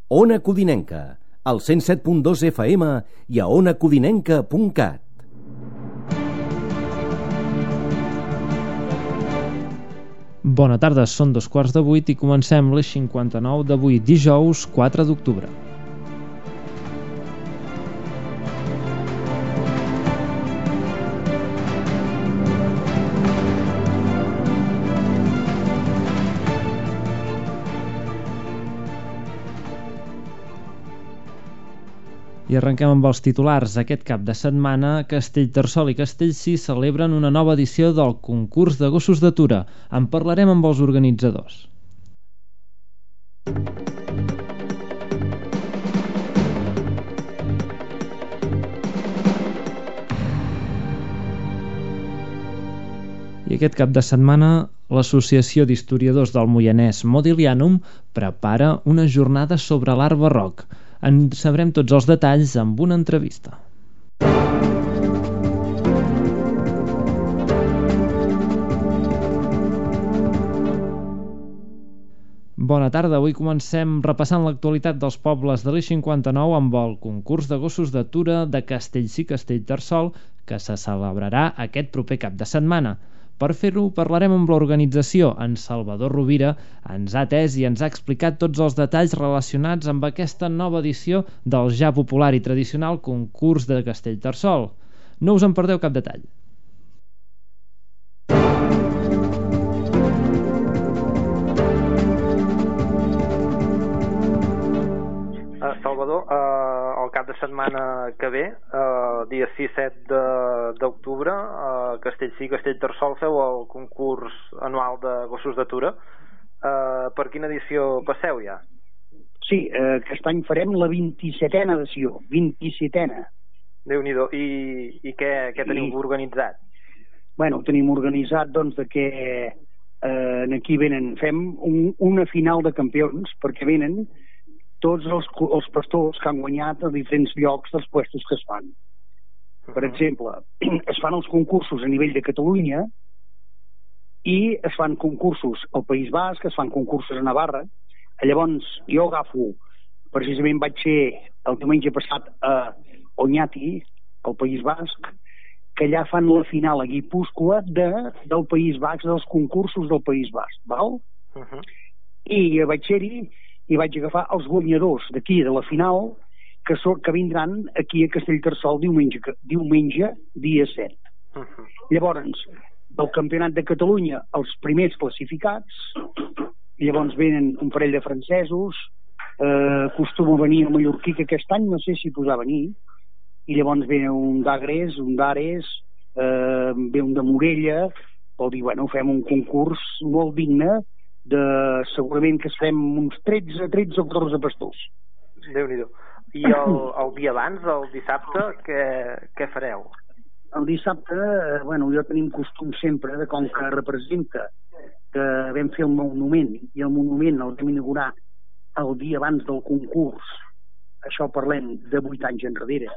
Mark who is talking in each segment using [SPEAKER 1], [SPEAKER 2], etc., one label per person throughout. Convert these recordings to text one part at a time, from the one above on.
[SPEAKER 1] Ona Codinenca, al 107.2 FM i a onacodinenca.cat.
[SPEAKER 2] Bona tarda, són 7:15 i comencem les 59 d'avui, dijous 4 d'octubre. I arrenquem amb els titulars. Aquest cap de setmana, Castellterçol i Castellcir celebren una nova edició del concurs de gossos d'atura. En parlarem amb els organitzadors. I aquest cap de setmana, l'Associació d'Historiadors del Moianès Modiglianum prepara una jornada sobre l'art barroc. En sabrem tots els detalls amb una entrevista. Bona tarda, avui comencem repassant l'actualitat dels pobles de l'I59 amb el concurs de gossos d'atura de Castellcir i Castellterçol, que se celebrarà aquest proper cap de setmana. Per fer-ho, parlarem amb l'organització. En Salvador Rovira ens ha atès i ens ha explicat tots els detalls relacionats amb aquesta nova edició del ja popular i tradicional concurs de Castellterçol. No us en perdeu cap detall.
[SPEAKER 3] Salvador, el cap de setmana que ve, dia 6-7 d'octubre, a Castellcir i Castellterçol feu el concurs anual de gossos d'atura. Per quina edició passeu ja?
[SPEAKER 4] Sí, aquest any farem la 27a edició, 27a.
[SPEAKER 3] Déu-n'hi-do. I què teniu organitzat?
[SPEAKER 4] Bueno, tenim organitzat doncs que aquí venen, fem una final de campions, perquè venen tots els pastors que han guanyat a diferents llocs dels puestos que es fan. Per exemple, es fan els concursos a nivell de Catalunya i es fan concursos al País Basc, es fan concursos a Navarra. Llavors, jo agafo, precisament vaig ser el diumenge passat a Oñati, al País Basc, que allà fan la final a Guipúscoa del País Basc, dels concursos del País Basc, val? I vaig ser-hi i vaig agafar els guanyadors d'aquí de la final que vindran aquí a Castellterçol diumenge dia 7. Llavors, del Campionat de Catalunya, els primers classificats, llavors venen un parell de francesos, acostuma a venir el mallorquí, que aquest any no sé si posava venir, i llavors ve un d'Agres, un d'Ares, ve un de Morella. Vol dir, bueno, fem un concurs molt digne, segurament que farem uns 13 o 14 pastors.
[SPEAKER 3] Déu-n'hi-do. I el dia abans, el dissabte, què fareu?
[SPEAKER 4] El dissabte, jo tenim costum sempre, com que representa que vam fer el monument, i el monument el vam inaugurar el dia abans del concurs. Això parlem de 8 anys enrere.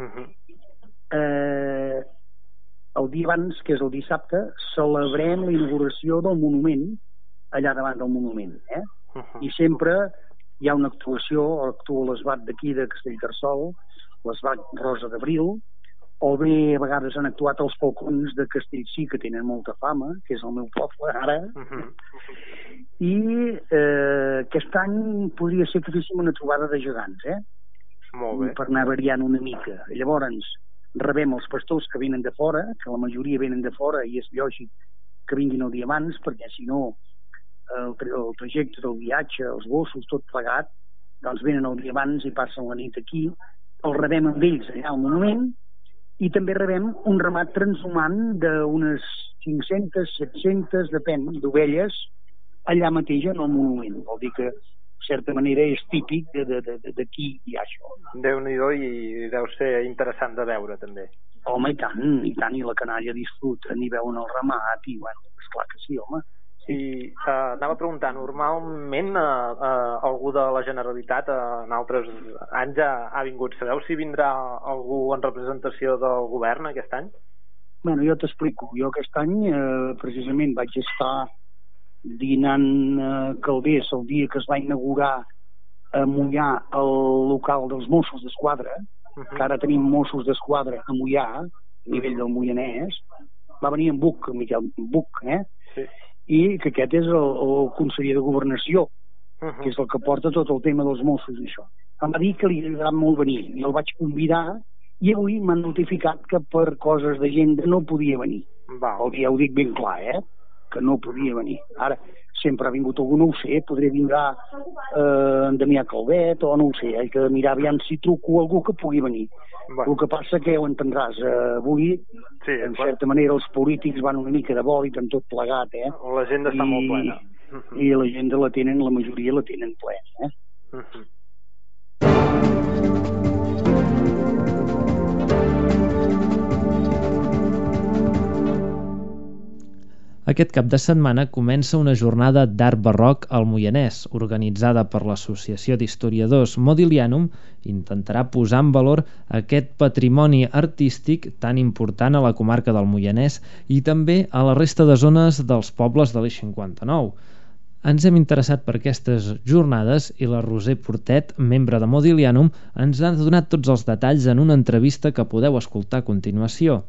[SPEAKER 4] El dia abans, que és el dissabte, celebrem la inauguració del monument allà davant del monument, I sempre hi ha una actuació, actua l'ESBAT d'aquí de Castellterçol, l'ESBAT Rosa d'Abril, o bé a vegades han actuat els falcons de Castellcir, que tenen molta fama, que és el meu poble ara, i aquest any podria ser que féssim una trobada de gegants,
[SPEAKER 3] Molt bé.
[SPEAKER 4] Per anar variant una mica. Llavors rebem els pastors que venen de fora, que la majoria venen de fora, i és lògic que vinguin el dia abans, perquè si no el trajecte del viatge, els gossos, tot plegat, doncs venen el dia abans i passen la nit aquí. El rebem amb ells allà al monument, i també rebem un ramat transhumant d'unes 500, 700, depèn, d'ovelles allà mateix en el monument. Vol dir que, de certa manera, és típic d'aquí hi ha això.
[SPEAKER 3] Déu-n'hi-do, i deu ser interessant de veure, també.
[SPEAKER 4] Home, i tant, i la canalla disfruten i veuen el ramat, i bueno, esclar que sí, home.
[SPEAKER 3] I anava a preguntar, normalment algú de la Generalitat en altres anys ha vingut. Sabeu si vindrà algú en representació del govern aquest any?
[SPEAKER 4] Bueno, jo t'explico. Jo aquest any precisament vaig estar dinant Calders el dia que es va inaugurar a mullar el local dels Mossos d'Esquadra, que ara tenim Mossos d'Esquadra a Moià, a nivell del Moianès. Va venir en Buch, Miquel Buch,
[SPEAKER 3] Sí.
[SPEAKER 4] i que aquest és el conseller de Governació, que és el que porta tot el tema dels Mossos i això. Em va dir que li agrada molt venir, i el vaig convidar, i avui m'han notificat que per coses d'agenda no podia venir. Ja ho dic ben clar, que no podia venir. Ara, sempre ha vingut algú, no ho sé, podria vindrà en Damià Calvet, o no ho sé, he de mirar aviam si truco algú que pugui venir. El que passa que ho entendràs, avui, en certa manera, els polítics van una mica de bòlit amb tot plegat,
[SPEAKER 3] L'agenda està molt plena.
[SPEAKER 4] I l'agenda la tenen, la majoria la tenen plena,
[SPEAKER 2] Aquest cap de setmana comença una jornada d'art barroc al Moianès, organitzada per l'Associació d'Historiadors Modiglianum. Intentarà posar en valor aquest patrimoni artístic tan important a la comarca del Moianès i també a la resta de zones dels pobles de l'Eix 59. Ens hem interessat per aquestes jornades i la Roser Portet, membre de Modiglianum, ens ha donat tots els detalls en una entrevista que podeu escoltar a continuació.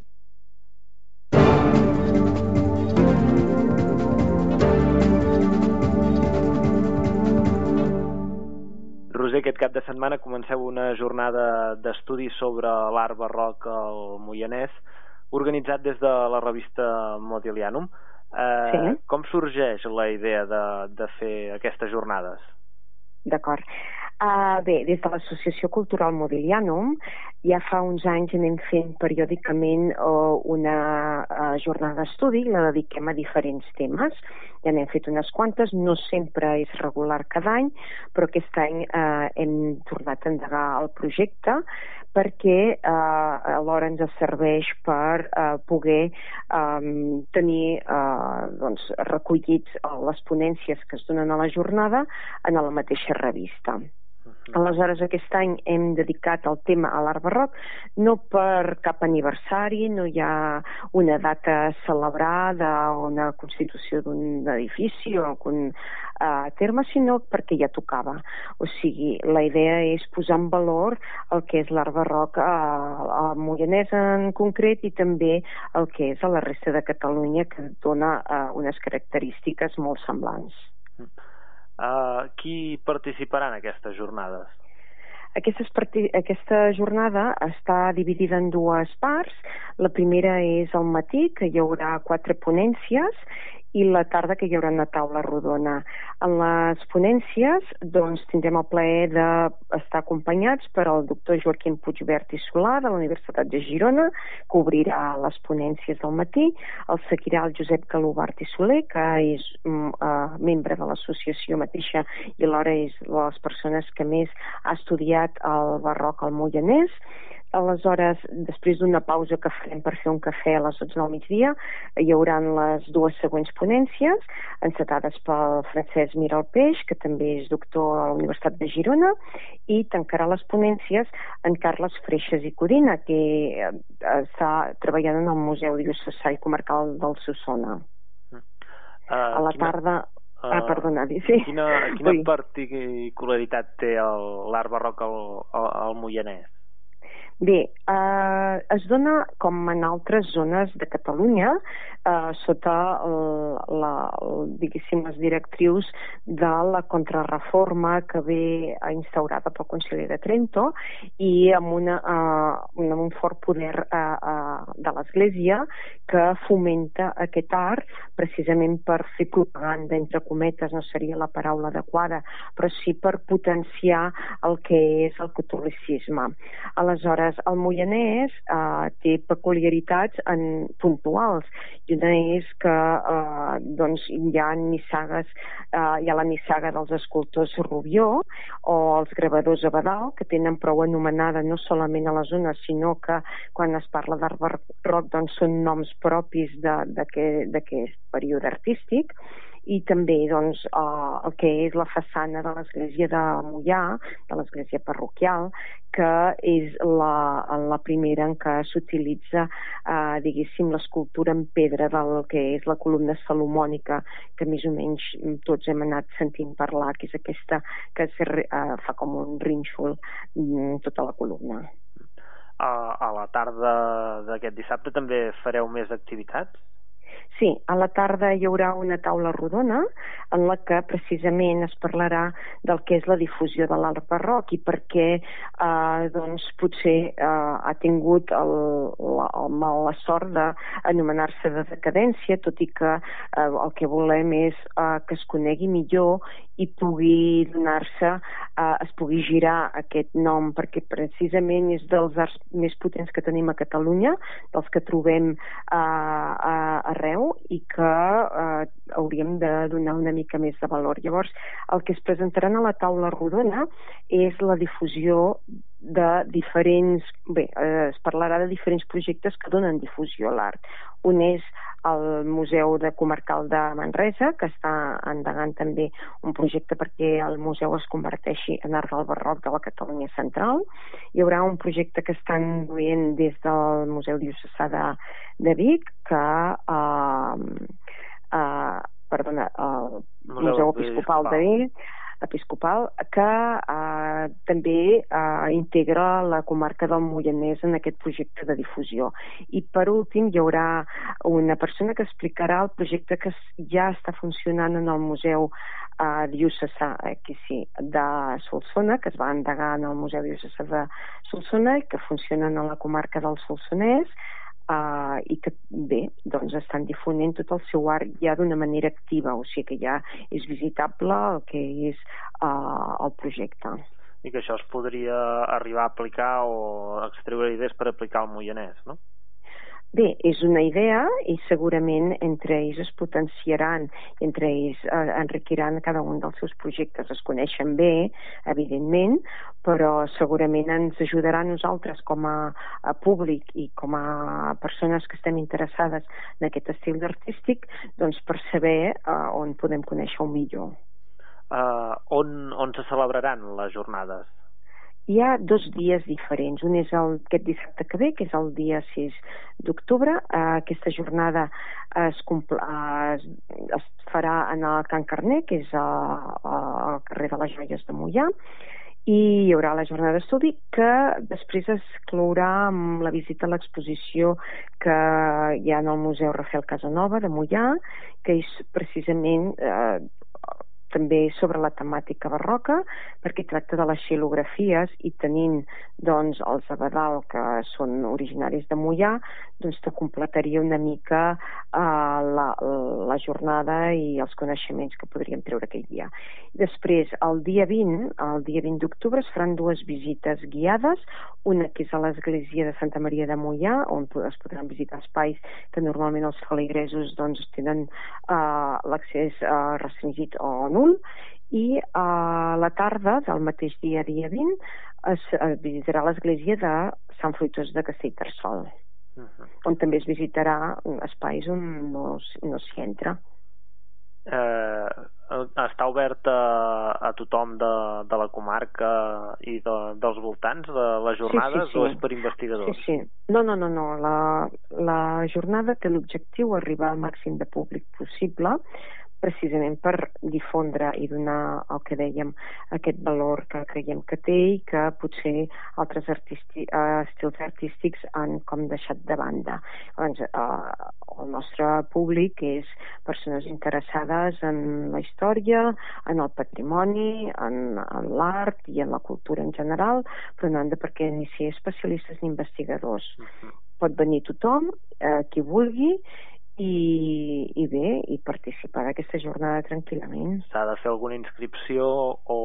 [SPEAKER 3] Roser, aquest cap de setmana comenceu una jornada d'estudis sobre l'art barroc al Moianès, organitzat des de la revista Modiglianum. Com sorgeix la idea de fer aquestes jornades?
[SPEAKER 5] D'acord. Bé, des de l'Associació Cultural Modiglianum ja fa uns anys anem fent periòdicament una jornada d'estudi, la dediquem a diferents temes. Ja n'hem fet unes quantes, no sempre és regular cada any, però aquest any hem tornat a endegar el projecte perquè alhora ens serveix per poder tenir recollits les ponències que es donen a la jornada en la mateixa revista. Aleshores, aquest any hem dedicat el tema a l'art barroc, no per cap aniversari, no hi ha una data celebrada o una constitució d'un edifici o algun terme, sinó perquè ja tocava. O sigui, la idea és posar en valor el que és l'art barroc al Moianès en concret i també el que és a la resta de Catalunya, que dona unes característiques molt semblants.
[SPEAKER 3] Qui participarà en aquestes jornades?
[SPEAKER 5] Aquesta jornada està dividida en dues parts. La primera és al matí, que hi haurà 4 ponències, i la tarda, que hi haurà una taula rodona. En les ponències tindrem el plaer d'estar acompanyats per el doctor Joaquim Puigvert i Solà de la Universitat de Girona, que obrirà les ponències del matí. El seguirà el Josep Calobart i Soler, que és membre de l'associació mateixa i alhora és de les persones que més ha estudiat el barroc al Moianès. Aleshores, després d'una pausa que farem per fer un cafè a les 12 del migdia, hi haurà les 2 següents ponències, encetades pel Francesc Miralpeix, que també és doctor a la Universitat de Girona, i tancarà les ponències en Carles Freixas i Codina, que està treballant en el Museu Diocesà i Comarcal del Solsona. A la tarda... perdona, sí.
[SPEAKER 3] Quina particularitat té l'art barroc al Moianès?
[SPEAKER 5] Bé, es dona com en altres zones de Catalunya sota les directrius de la contrarreforma que ve instaurada pel Concili de Trento i amb un fort poder de l'Església que fomenta aquest art precisament per fer propaganda, entre cometes, no seria la paraula adequada, però sí per potenciar el que és el catolicisme. Aleshores, el Moianès té peculiaritats puntuals, i una és que hi ha nissagues, hi ha la nissaga dels escultors Rubió o els gravadors Abadal, que tenen prou anomenada no solament a la zona, sinó que quan es parla d'art barroc són noms propis d'aquest període artístic. i també doncs, el que és la façana de l'església de Moià, de l'església parroquial, que és la primera en què s'utilitza, diguéssim, l'escultura en pedra del que és la columna salomònica, que més o menys tots hem anat sentint parlar, que és aquesta que fa com un rínxol tota la columna.
[SPEAKER 3] A la tarda d'aquest dissabte també fareu més activitats?
[SPEAKER 5] Sí, a la tarda hi haurà una taula rodona en la que precisament es parlarà del que és la difusió de l'art barroc i per què doncs, potser ha tingut la sort d'anomenar-se de decadència, tot i que el que volem és que es conegui millor i pugui es pugui girar aquest nom, perquè precisament és dels arts més potents que tenim a Catalunya, dels que trobem arreu i que hauríem de donar una mica més de valor. Llavors, el que es presentaran a la taula rodona és la difusió de diferents... es parlarà de diferents projectes que donen difusió a l'art. Un és el Museu Comarcal de Manresa, que està endegant també un projecte perquè el museu es converteixi en art del barroc de la Catalunya Central. Hi haurà un projecte que estan duent des del Museu Diocesà de Vic, que el Museu Episcopal de Vic, que també integra la comarca del Moianès en aquest projecte de difusió. I per últim hi haurà una persona que explicarà el projecte que ja està funcionant en el Museu Diocesà de Solsona, que es va endegar en el Museu Diocesà de Solsona i que funciona en la comarca del Solsonès, i que doncs estan difonent tot el seu art ja d'una manera activa, o sigui que ja és visitable el que és el projecte.
[SPEAKER 3] I que això es podria arribar a aplicar o extreure idees per aplicar al Moianès, no?
[SPEAKER 5] Bé, és una idea i segurament entre ells es potenciaran, entre ells enriquiran cada un dels seus projectes. Es coneixen bé, evidentment, però segurament ens ajudarà a nosaltres com a públic i com a persones que estem interessades en aquest estil artístic, doncs per saber on podem conèixer-ho millor.
[SPEAKER 3] On se celebraran les jornades?
[SPEAKER 5] Hi ha 2 dies diferents. Un és aquest dissabte que ve, que és el dia 6 d'octubre. Aquesta jornada es farà en el Can Carner, que és al carrer de les Joies de Moià, i hi haurà la jornada d'estudi que després es clourà amb la visita a l'exposició que hi ha en el Museu Rafael Casanova de Moià, que és precisament també sobre la temàtica barroca, perquè tracta de les xilografies i tenint doncs els Abadal, que són originaris de Moià, doncs te completaria una mica la jornada i els coneixements que podríem treure aquell dia. Després, el dia 20 d'octubre, es faran 2 visites guiades, una que és a l'església de Santa Maria de Moià, on es podran visitar espais que normalment els feligresos doncs tenen l'accés restringit o nul, i a la tarda del mateix dia 20 es visitarà l'església de Sant Fruitós de Castellterçol, on també es visitarà espais on no s'hi entra.
[SPEAKER 3] Està obert a tothom de la comarca i dels voltants de les jornades, sí. O és per investigadors?
[SPEAKER 5] Sí. No. La jornada té l'objectiu d'arribar al màxim de públic possible, precisament per difondre i donar el que dèiem, aquest valor que creiem que té i que potser altres estils artístics han com deixat de banda. Doncs, el nostre públic és persones interessades en la història, en el patrimoni, en l'art i en la cultura en general, però no han de perquè ni ser especialistes ni investigadors. Pot venir tothom, qui vulgui, i participar d'aquesta jornada tranquil·lament.
[SPEAKER 3] S'ha de fer alguna inscripció o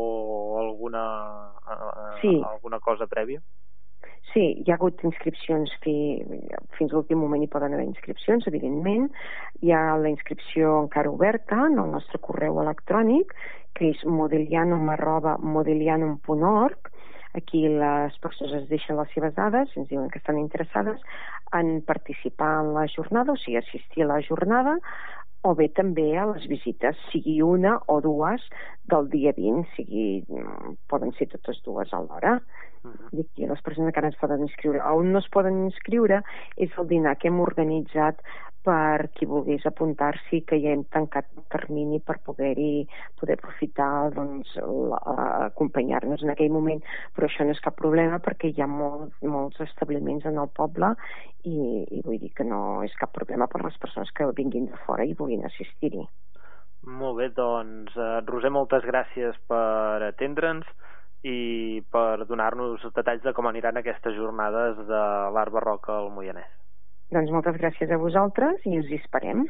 [SPEAKER 3] alguna cosa prèvia?
[SPEAKER 5] Sí, hi ha hagut inscripcions fins a l'últim moment hi poden haver inscripcions, evidentment. Hi ha la inscripció encara oberta en el nostre correu electrònic, que és modilianum.org. Aquí les persones es deixen les seves dades, ens diuen que estan interessades en participar en la jornada, o sigui, assistir a la jornada, o bé també a les visites, sigui una o dues del dia 20, poden ser totes dues alhora. Dic que les persones que ara es poden inscriure. On no es poden inscriure és el dinar que hem organitzat per qui volgués apuntar-s'hi, que ja hem tancat el termini per poder aprofitar, doncs, acompanyar-nos en aquell moment, però això no és cap problema perquè hi ha molts establiments en el poble i vull dir que no és cap problema per les persones que vinguin de fora i vulguin assistir-hi.
[SPEAKER 3] Molt bé, doncs Roser, moltes gràcies per atendre'ns i per donar-nos detalls de com aniran aquestes jornades de l'art barroc al Moianès.
[SPEAKER 5] Doncs moltes gràcies a vosaltres i us hi esperem.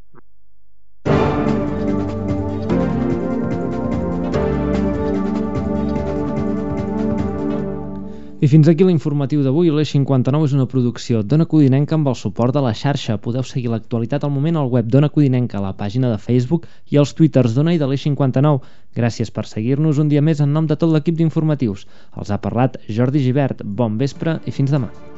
[SPEAKER 2] I fins aquí l'informatiu d'avui. L'Eix 59 és una producció d'Ona Codinenca amb el suport de la xarxa. Podeu seguir l'actualitat al moment al web d'Ona Codinenca, a la pàgina de Facebook i als twitters d'Ona i de l'Eix 59. Gràcies per seguir-nos un dia més en nom de tot l'equip d'informatius. Els ha parlat Jordi Givert. Bon vespre i fins demà.